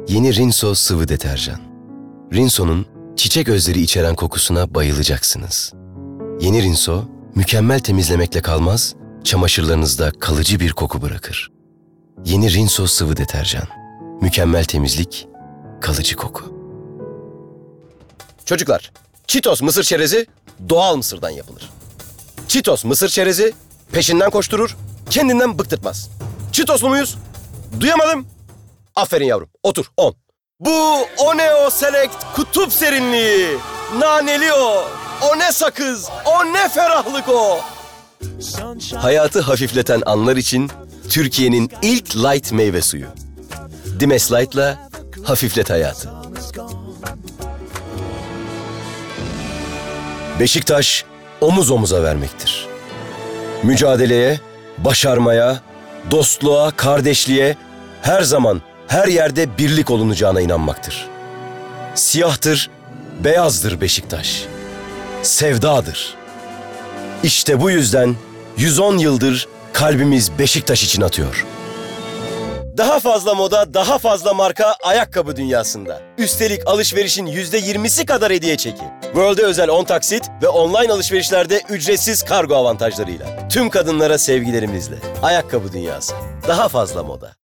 Yeni Rinso sıvı deterjan. Rinso'nun çiçek özleri içeren kokusuna bayılacaksınız. Yeni Rinso, mükemmel temizlemekle kalmaz, çamaşırlarınızda kalıcı bir koku bırakır. Yeni Rinso sıvı deterjan. Mükemmel temizlik, kalıcı koku. Çocuklar, Cheetos mısır çerezi doğal mısırdan yapılır. Cheetos mısır çerezi peşinden koşturur, kendinden bıktırtmaz. Cheetoslu muyuz? Duyamadım. Aferin yavrum, otur, 10. Bu Oneo Select kutup serinliği. Naneli o ne sakız, o ne ferahlık o. Hayatı hafifleten anlar için Türkiye'nin ilk light meyve suyu. Dimes Light'la hafiflet hayatı. Beşiktaş omuz omuza vermektir. Mücadeleye, başarmaya, dostluğa, kardeşliğe her zaman, her yerde birlik olunacağına inanmaktır. Siyahtır, beyazdır Beşiktaş. Sevdadır. İşte bu yüzden 110 yıldır kalbimiz Beşiktaş için atıyor. Daha fazla moda, daha fazla marka ayakkabı dünyasında. Üstelik alışverişin %20'si kadar hediye çeki. World'e özel 10 taksit ve online alışverişlerde ücretsiz kargo avantajlarıyla. Tüm kadınlara sevgilerimizle. Ayakkabı dünyası. Daha fazla moda.